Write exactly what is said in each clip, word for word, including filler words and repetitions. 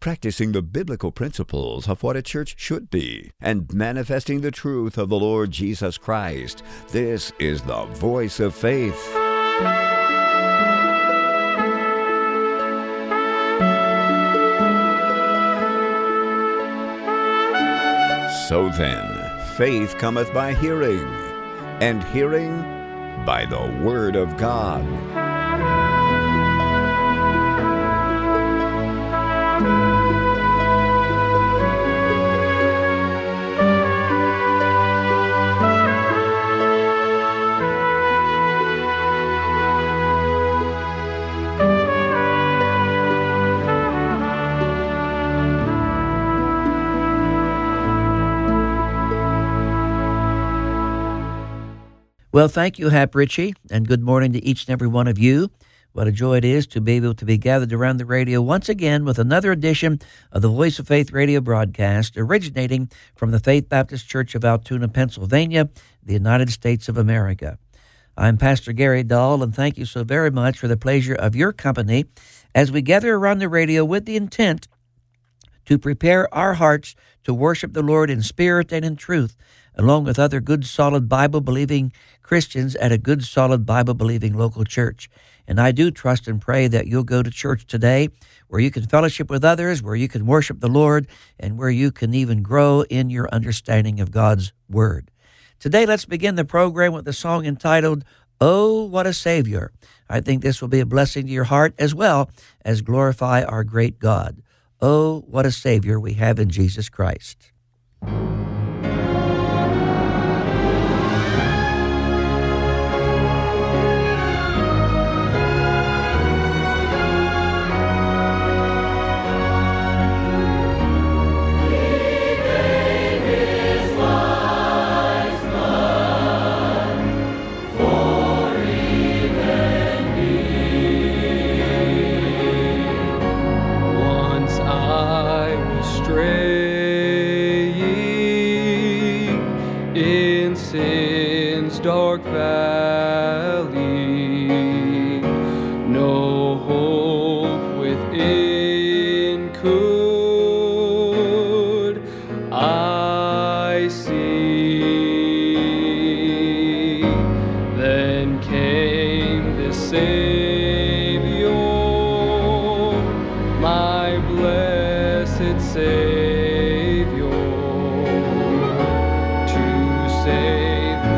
practicing the biblical principles of what a church should be, and manifesting the truth of the Lord Jesus Christ. This is the Voice of Faith. So then, faith cometh by hearing, and hearing by the Word of God. Well, thank you, Hap Ritchie, and good morning to each and every one of you. What a joy it is to be able to be gathered around the radio once again with another edition of the Voice of Faith radio broadcast, originating from the Faith Baptist Church of Altoona, Pennsylvania, the United States of America. I'm Pastor Gary Dahl, and thank you so very much for the pleasure of your company as we gather around the radio with the intent to prepare our hearts to worship the Lord in spirit and in truth, along with other good, solid, Bible-believing Christians at a good, solid, Bible-believing local church. And I do trust and pray that you'll go to church today where you can fellowship with others, where you can worship the Lord, and where you can even grow in your understanding of God's Word. Today, let's begin the program with a song entitled, "Oh, What a Savior." I think this will be a blessing to your heart as well as glorify our great God. Oh, what a Savior we have in Jesus Christ. Dark valley, no hope within could I see. Then came the Savior, my blessed Savior, to save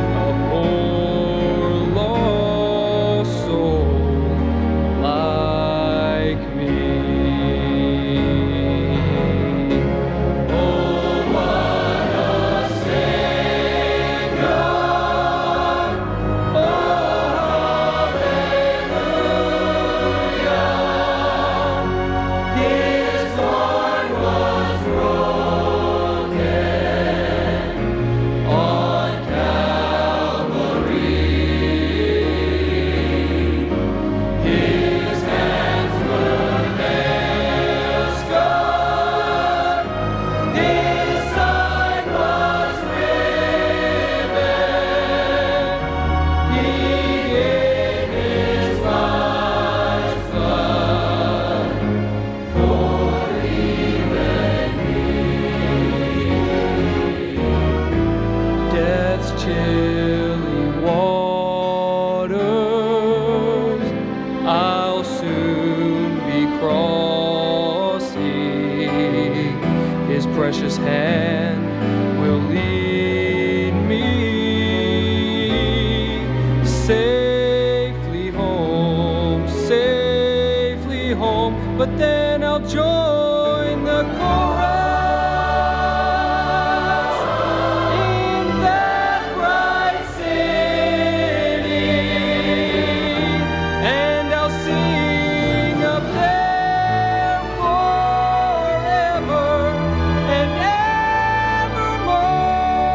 precious hand will lead me safely home, safely home. But then I'll join the chorus in that bright city, and I'll sing up there forever and evermore.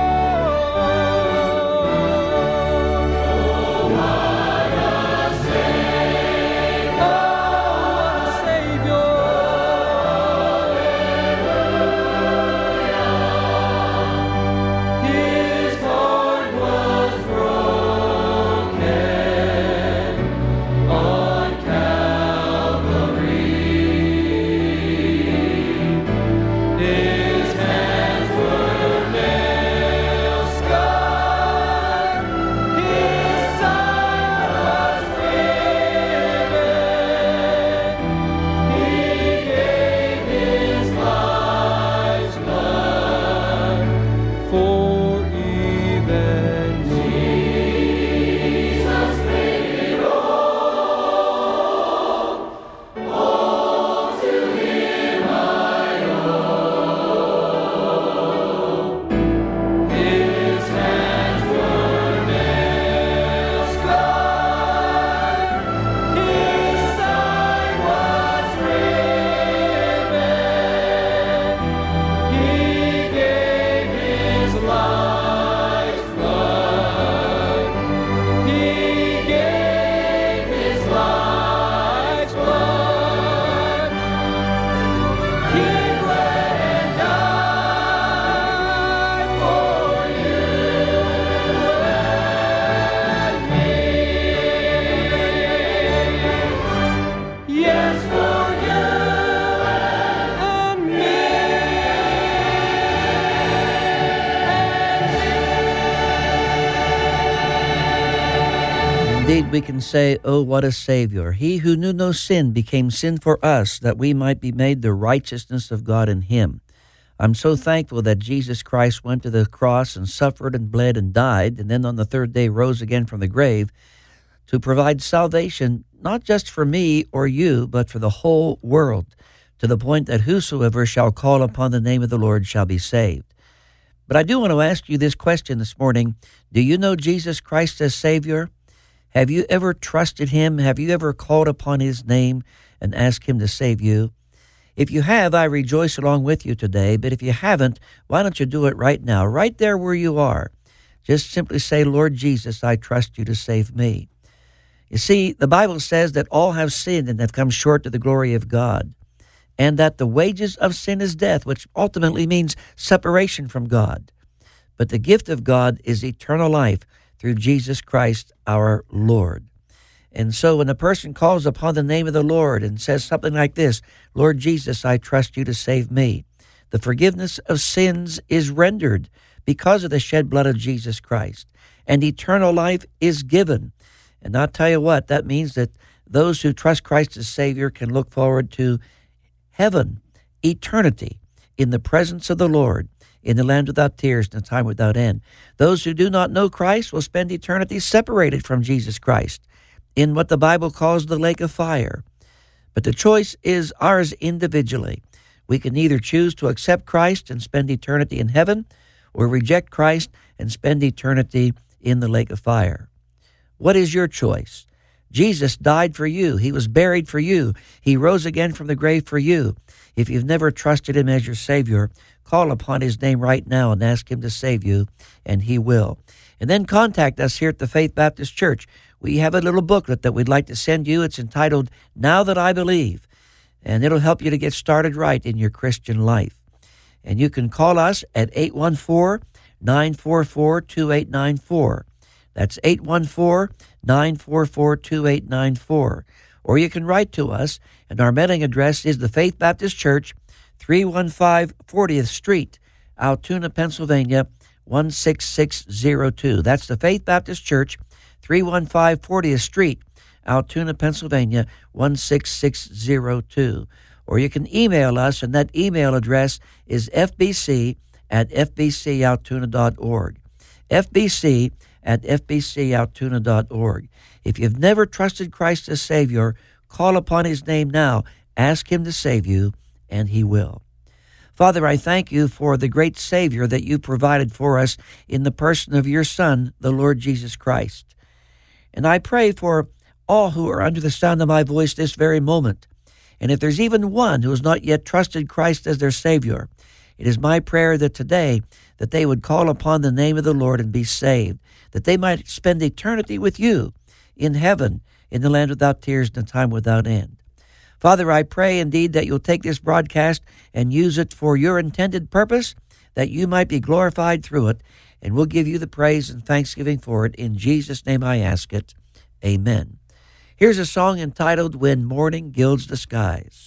Indeed, we can say, oh, what a Savior. He who knew no sin became sin for us, that we might be made the righteousness of God in him. I'm so thankful that Jesus Christ went to the cross and suffered and bled and died, and then on the third day rose again from the grave to provide salvation, not just for me or you, but for the whole world, to the point that whosoever shall call upon the name of the Lord shall be saved. But I do want to ask you this question this morning. Do you know Jesus Christ as Savior? Have you ever trusted him? Have you ever called upon his name and asked him to save you? If you have, I rejoice along with you today. But if you haven't, why don't you do it right now, right there where you are? Just simply say, Lord Jesus, I trust you to save me. You see, the Bible says that all have sinned and have come short to the glory of God, and that the wages of sin is death, which ultimately means separation from God. But the gift of God is eternal life through Jesus Christ our Lord. And so when a person calls upon the name of the Lord and says something like this, Lord Jesus, I trust you to save me, the forgiveness of sins is rendered because of the shed blood of Jesus Christ, and eternal life is given. And I'll tell you what, that means that those who trust Christ as Savior can look forward to heaven, eternity, in the presence of the Lord, in the land without tears and a time without end. Those who do not know Christ will spend eternity separated from Jesus Christ in what the Bible calls the lake of fire. But the choice is ours individually. We can either choose to accept Christ and spend eternity in heaven, or reject Christ and spend eternity in the lake of fire. What is your choice? Jesus died for you. He was buried for you. He rose again from the grave for you. If you've never trusted him as your Savior, call upon his name right now and ask him to save you, and he will. And then contact us here at the Faith Baptist Church. We have a little booklet that we'd like to send you. It's entitled, Now That I Believe, and it'll help you to get started right in your Christian life. And you can call us at eight one four, nine four four, two eight nine four. That's eight one four, nine four four, two eight nine four. Or you can write to us, and our mailing address is the Faith Baptist Church, three one five fortieth Street, Altoona, Pennsylvania, one six six zero two. That's the Faith Baptist Church, three one five fortieth Street, Altoona, Pennsylvania, one six six zero two. Or you can email us, and that email address is f b c at f b c altoona dot org. f b c at f b c altoona dot org. If you've never trusted Christ as Savior, call upon his name now. Ask him to save you, and he will. Father, I thank you for the great Savior that you provided for us in the person of your Son, the Lord Jesus Christ. And I pray for all who are under the sound of my voice this very moment. And if there's even one who has not yet trusted Christ as their Savior, it is my prayer that today that they would call upon the name of the Lord and be saved, that they might spend eternity with you in heaven, in the land without tears and a time without end. Father, I pray indeed that you'll take this broadcast and use it for your intended purpose, that you might be glorified through it, and we'll give you the praise and thanksgiving for it. In Jesus' name I ask it. Amen. Here's a song entitled, When Morning Gilds the Skies.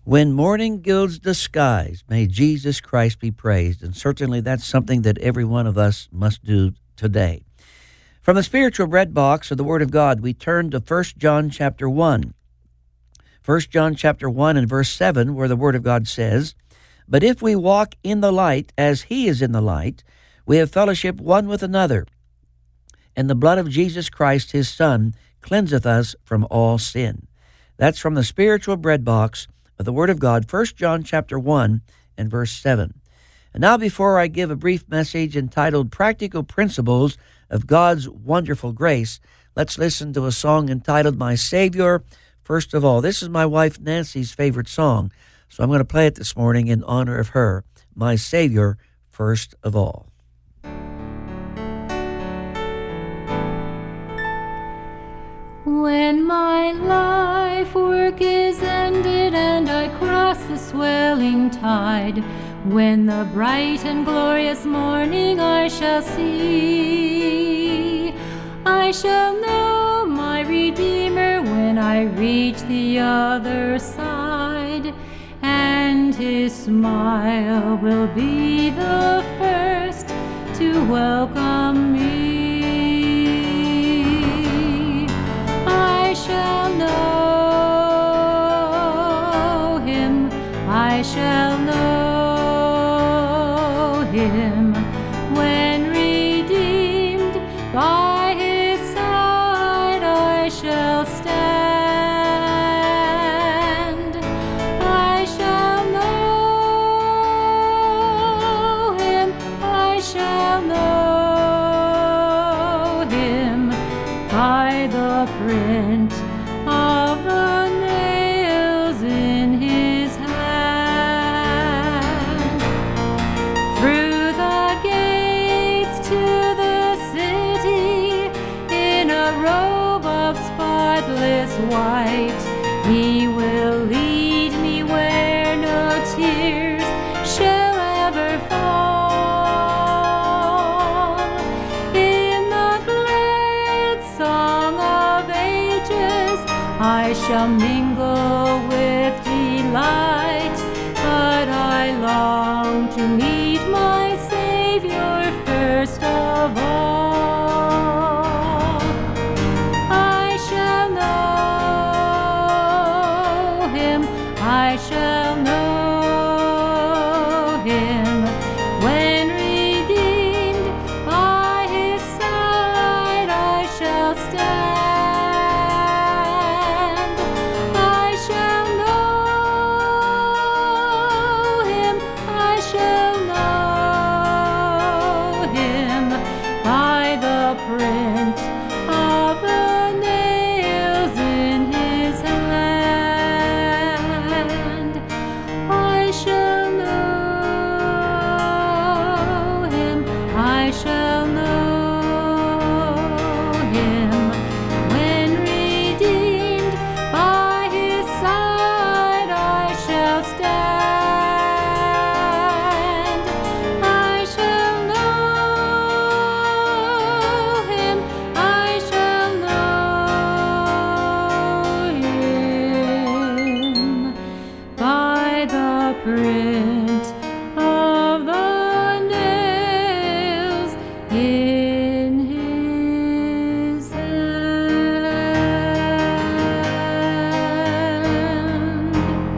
When morning gilds the skies, may Jesus Christ be praised. And certainly that's something that every one of us must do today. From the spiritual bread box of the Word of God, we turn to First John chapter one. First John chapter one and verse seven, where the Word of God says, "But if we walk in the light as He is in the light, we have fellowship one with another. And the blood of Jesus Christ, His Son, cleanseth us from all sin." That's from the spiritual bread box of the Word of God, First John chapter one and verse seven. And now before I give a brief message entitled Practical Principles of God's Wonderful Grace, let's listen to a song entitled My Savior First of All. This is my wife Nancy's favorite song, so I'm going to play it this morning in honor of her. My Savior First of All. When my life work is ended and I cross the swelling tide, when the bright and glorious morning I shall see, I shall know my Redeemer when I reach the other side, and His smile will be the first to welcome me. I shall know Him, I shall know Him, when redeemed by His side I shall stand. I shall know Him, I shall know Him, by the print of the nails in His hand. Through the gates to the city, in a robe of spotless white, He will lead me where no tears shall ever fall. In the glad song of ages I shall mingle with delight, but I long to meet my Savior first of all. I shall know Him, I shall know Him, when redeemed by His side I shall stand. I shall know Him, I shall know Him, by the print of the nails in His hand. I shall know Him, I shall know Him, when redeemed by His side I shall stand. I shall know Him, I shall know Him, by the print of the nails in His hand.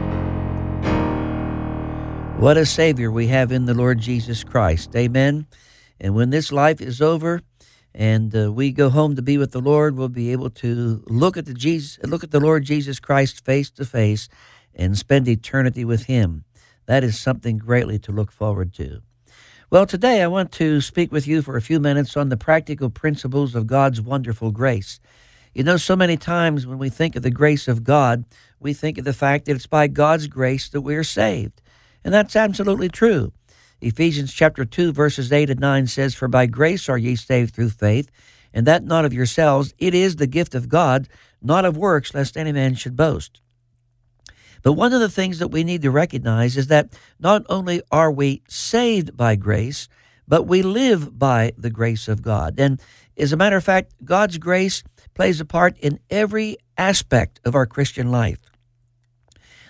What a Savior we have in the Lord Jesus Christ. Amen. And when this life is over and uh, we go home to be with the Lord, we'll be able to look at the Jesus, look at the Lord Jesus Christ face to face and spend eternity with Him. That is something greatly to look forward to. Well, today I want to speak with you for a few minutes on the practical principles of God's wonderful grace. You know, so many times when we think of the grace of God, we think of the fact that it's by God's grace that we are saved. And that's absolutely true. Ephesians chapter two, verses eight and nine says, "For by grace are ye saved through faith, and that not of yourselves, it is the gift of God, not of works, lest any man should boast." But one of the things that we need to recognize is that not only are we saved by grace, but we live by the grace of God. And as a matter of fact, God's grace plays a part in every aspect of our Christian life.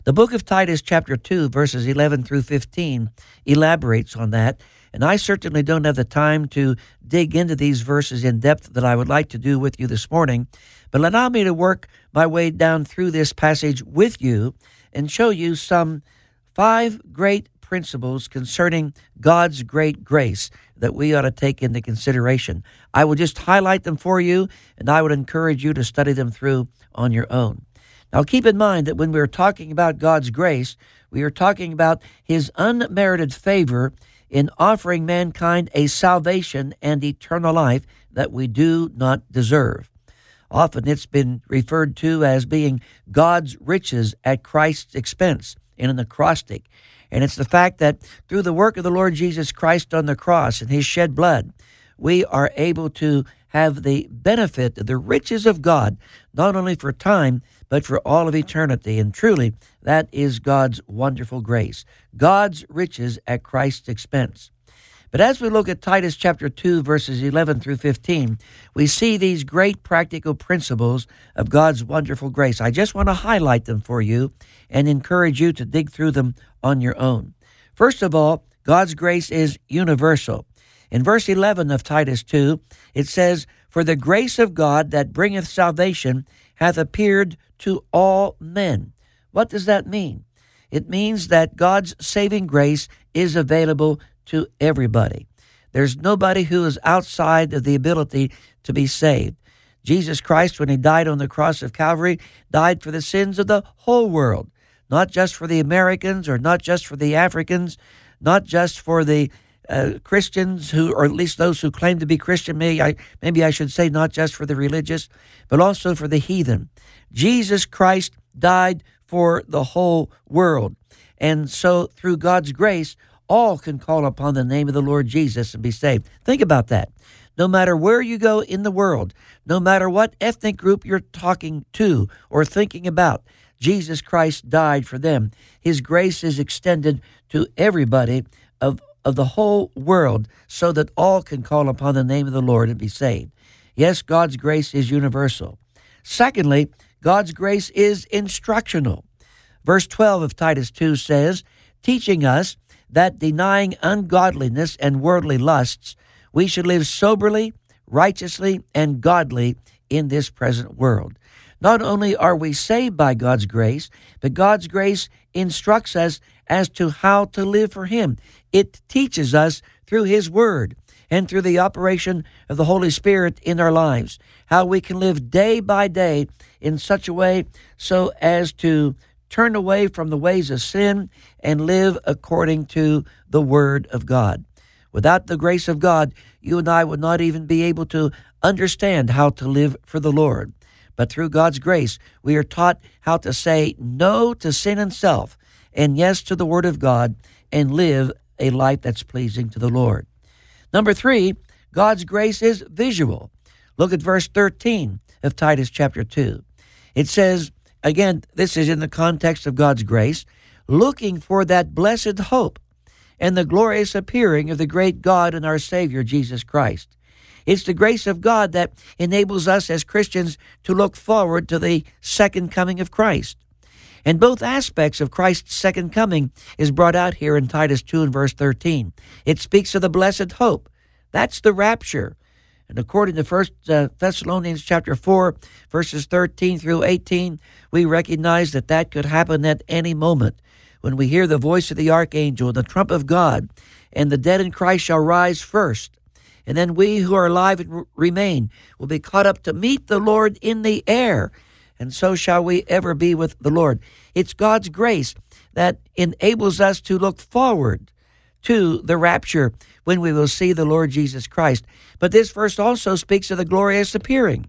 The book of Titus chapter two, verses eleven through fifteen elaborates on that, and I certainly don't have the time to dig into these verses in depth that I would like to do with you this morning, but allow me to work my way down through this passage with you and show you some five great principles concerning God's great grace that we ought to take into consideration. I will just highlight them for you, and I would encourage you to study them through on your own. Now, keep in mind that when we're talking about God's grace, we are talking about His unmerited favor in offering mankind a salvation and eternal life that we do not deserve. Often it's been referred to as being God's riches at Christ's expense in an acrostic. And it's the fact that through the work of the Lord Jesus Christ on the cross and His shed blood, we are able to have the benefit of the riches of God, not only for time, but for all of eternity. And truly, that is God's wonderful grace, God's riches at Christ's expense. But as we look at Titus chapter two, verses eleven through fifteen, we see these great practical principles of God's wonderful grace. I just want to highlight them for you and encourage you to dig through them on your own. First of all, God's grace is universal. In verse eleven of Titus two, it says, "For the grace of God that bringeth salvation hath appeared to all men." What does that mean? It means that God's saving grace is available to everybody. There's nobody who is outside of the ability to be saved. Jesus Christ, when He died on the cross of Calvary, died for the sins of the whole world, not just for the Americans or not just for the Africans, not just for the uh, Christians who, or at least those who claim to be Christian. Maybe I, maybe I should say not just for the religious, but also for the heathen. Jesus Christ died for the whole world. And so through God's grace, all can call upon the name of the Lord Jesus and be saved. Think about that. No matter where you go in the world, no matter what ethnic group you're talking to or thinking about, Jesus Christ died for them. His grace is extended to everybody of, of the whole world so that all can call upon the name of the Lord and be saved. Yes, God's grace is universal. Secondly, God's grace is instructional. Verse twelve of Titus two says, "Teaching us that denying ungodliness and worldly lusts, we should live soberly, righteously, and godly in this present world." Not only are we saved by God's grace, but God's grace instructs us as to how to live for Him. It teaches us through His Word and through the operation of the Holy Spirit in our lives, how we can live day by day in such a way so as to turn away from the ways of sin and live according to the Word of God. Without the grace of God, you and I would not even be able to understand how to live for the Lord. But through God's grace, we are taught how to say no to sin and self and yes to the Word of God and live a life that's pleasing to the Lord. Number three, God's grace is visual. Look at verse thirteen of Titus chapter two. It says, again, this is in the context of God's grace, "looking for that blessed hope and the glorious appearing of the great God and our Savior, Jesus Christ." It's the grace of God that enables us as Christians to look forward to the second coming of Christ. And both aspects of Christ's second coming is brought out here in Titus two and verse thirteen. It speaks of the blessed hope. That's the rapture. And according to First Thessalonians chapter four, verses thirteen through eighteen, we recognize that that could happen at any moment. When we hear the voice of the archangel and the trump of God, and the dead in Christ shall rise first. And then we who are alive and remain will be caught up to meet the Lord in the air. And so shall we ever be with the Lord. It's God's grace that enables us to look forward to the rapture when we will see the Lord Jesus Christ. But this verse also speaks of the glorious appearing.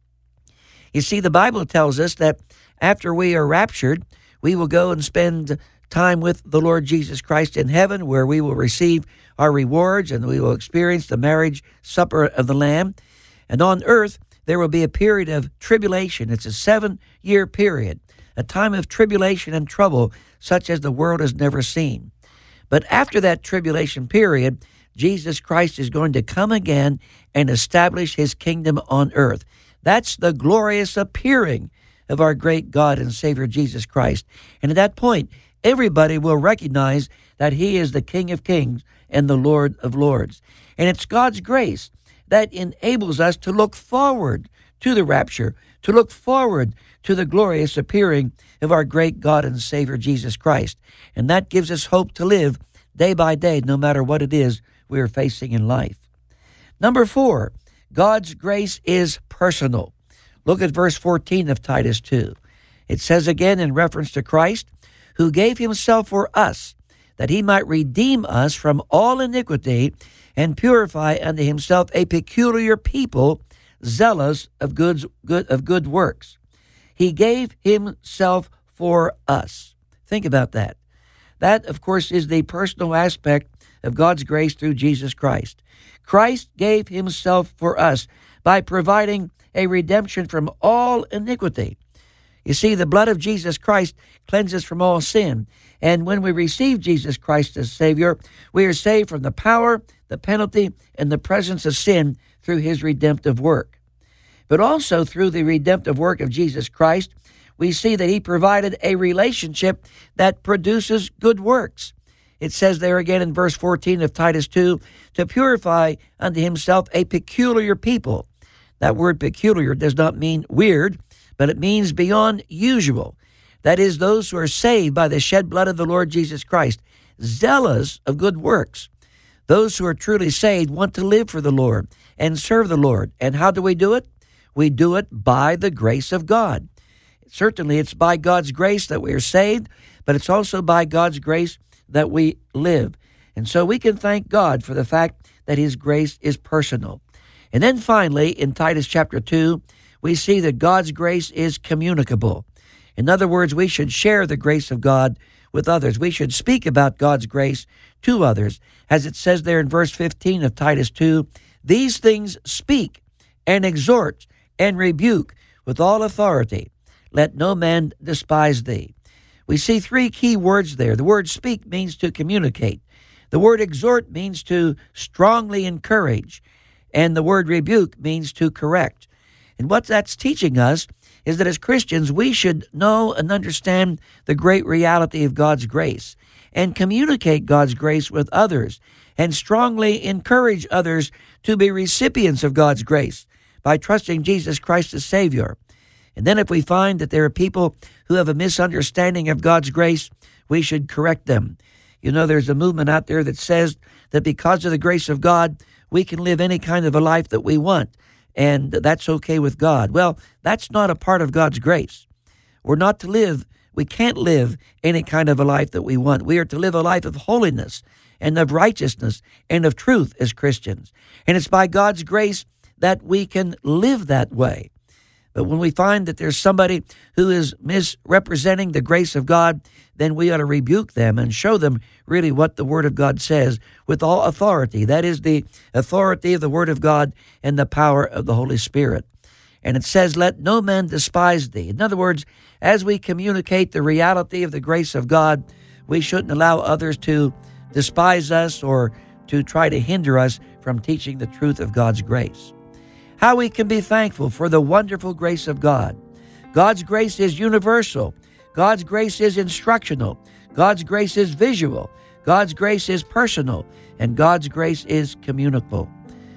You see, the Bible tells us that after we are raptured, we will go and spend time with the Lord Jesus Christ in heaven, where we will receive our rewards and we will experience the marriage supper of the Lamb. And on earth, there will be a period of tribulation. It's a seven-year period, a time of tribulation and trouble such as the world has never seen. But after that tribulation period, Jesus Christ is going to come again and establish His kingdom on earth. That's the glorious appearing of our great God and Savior Jesus Christ. And at that point, everybody will recognize that he is the King of Kings and the Lord of Lords. And it's God's grace that enables us to look forward to the rapture, to look forward to the glorious appearing of our great God and Savior Jesus Christ. And that gives us hope to live day by day, no matter what it is we are facing in life. Number four, God's grace is personal. Look at verse fourteen of Titus two. It says again in reference to Christ, who gave himself for us, that he might redeem us from all iniquity and purify unto himself a peculiar people, zealous of good, good, of good works. He gave himself for us. Think about that. That, of course, is the personal aspect of God's grace through Jesus Christ. Christ gave himself for us by providing a redemption from all iniquity. You see, the blood of Jesus Christ cleanses from all sin. And when we receive Jesus Christ as Savior, we are saved from the power, the penalty, and the presence of sin through his redemptive work. But also through the redemptive work of Jesus Christ, we see that he provided a relationship that produces good works. It says there again in verse fourteen of Titus two, to purify unto himself a peculiar people. That word peculiar does not mean weird, but it means beyond usual. That is, those who are saved by the shed blood of the Lord Jesus Christ, zealous of good works. Those who are truly saved want to live for the Lord and serve the Lord. And how do we do it? We do it by the grace of God. Certainly, it's by God's grace that we are saved, but it's also by God's grace that we live. And so we can thank God for the fact that his grace is personal. And then finally, in Titus chapter two, we see that God's grace is communicable. In other words, we should share the grace of God with others. We should speak about God's grace to others. As it says there in verse fifteen of Titus two, these things speak and exhort and rebuke with all authority. Let no man despise thee. We see three key words there. The word speak means to communicate. The word exhort means to strongly encourage. And the word rebuke means to correct. And what that's teaching us is that as Christians, we should know and understand the great reality of God's grace and communicate God's grace with others and strongly encourage others to be recipients of God's grace by trusting Jesus Christ as Savior. And then if we find that there are people who have a misunderstanding of God's grace, we should correct them. You know, there's a movement out there that says that because of the grace of God, we can live any kind of a life that we want, and that's okay with God. Well, that's not a part of God's grace. We're not to live, we can't live any kind of a life that we want. We are to live a life of holiness and of righteousness and of truth as Christians. And it's by God's grace that we can live that way. But when we find that there's somebody who is misrepresenting the grace of God, then we ought to rebuke them and show them really what the Word of God says with all authority. That is the authority of the Word of God and the power of the Holy Spirit. And it says, let no man despise thee. In other words, as we communicate the reality of the grace of God, we shouldn't allow others to despise us or to try to hinder us from teaching the truth of God's grace. How we can be thankful for the wonderful grace of God. God's grace is universal. God's grace is instructional. God's grace is visual. God's grace is personal. And God's grace is communicable.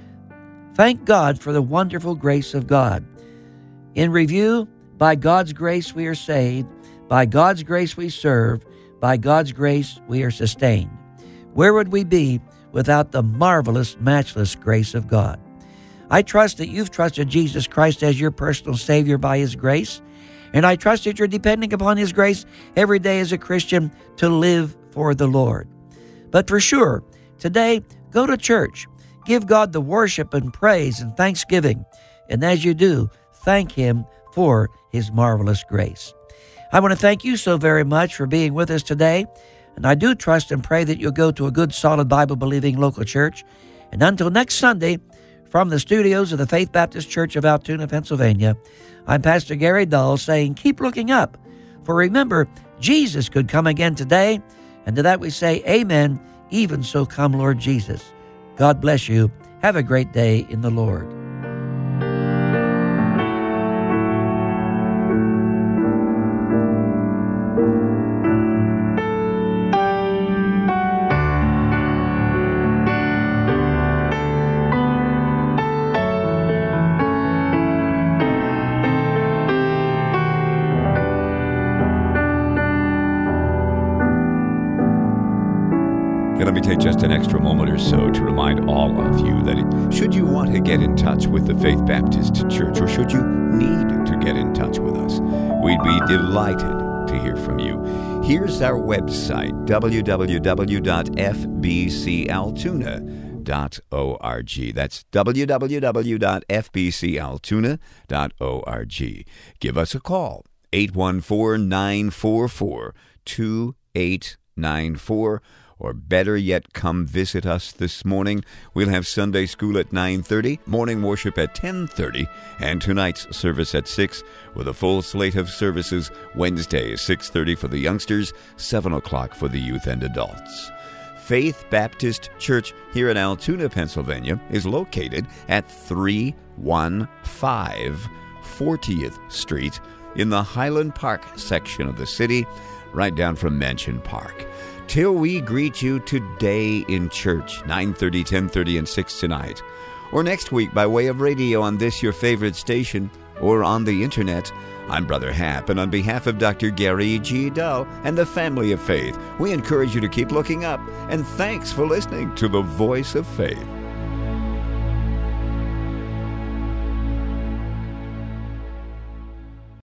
Thank God for the wonderful grace of God. In review, by God's grace we are saved. By God's grace we serve. By God's grace we are sustained. Where would we be without the marvelous, matchless grace of God? I trust that you've trusted Jesus Christ as your personal Savior by his grace, and I trust that you're depending upon his grace every day as a Christian to live for the Lord. But for sure, today, go to church. Give God the worship and praise and thanksgiving, and as you do, thank him for his marvelous grace. I want to thank you so very much for being with us today, and I do trust and pray that you'll go to a good, solid, Bible-believing local church. And until next Sunday, from the studios of the Faith Baptist Church of Altoona, Pennsylvania, I'm Pastor Gary Dull saying, keep looking up. For remember, Jesus could come again today. And to that we say, amen. Even so come, Lord Jesus. God bless you. Have a great day in the Lord. And let me take just an extra moment or so to remind all of you that it, should you want to get in touch with the Faith Baptist Church, or should you need to get in touch with us, we'd be delighted to hear from you. Here's our website, w w w dot f b c altoona dot org. That's w w w dot f b c altoona dot org. Give us a call, eight one four, nine four four, two eight nine four, or better yet, come visit us this morning. We'll have Sunday school at nine thirty, morning worship at ten thirty, and tonight's service at six, with a full slate of services. Wednesday, six thirty for the youngsters, seven o'clock for the youth and adults. Faith Baptist Church here in Altoona, Pennsylvania, is located at three one five fortieth Street in the Highland Park section of the city, right down from Mansion Park. Till we greet you today in church, nine thirty, ten thirty, and six tonight, or next week by way of radio on this your favorite station, or on the internet, I'm Brother Hap, and on behalf of Doctor Gary G. Dull and the family of faith, we encourage you to keep looking up, and thanks for listening to the Voice of Faith.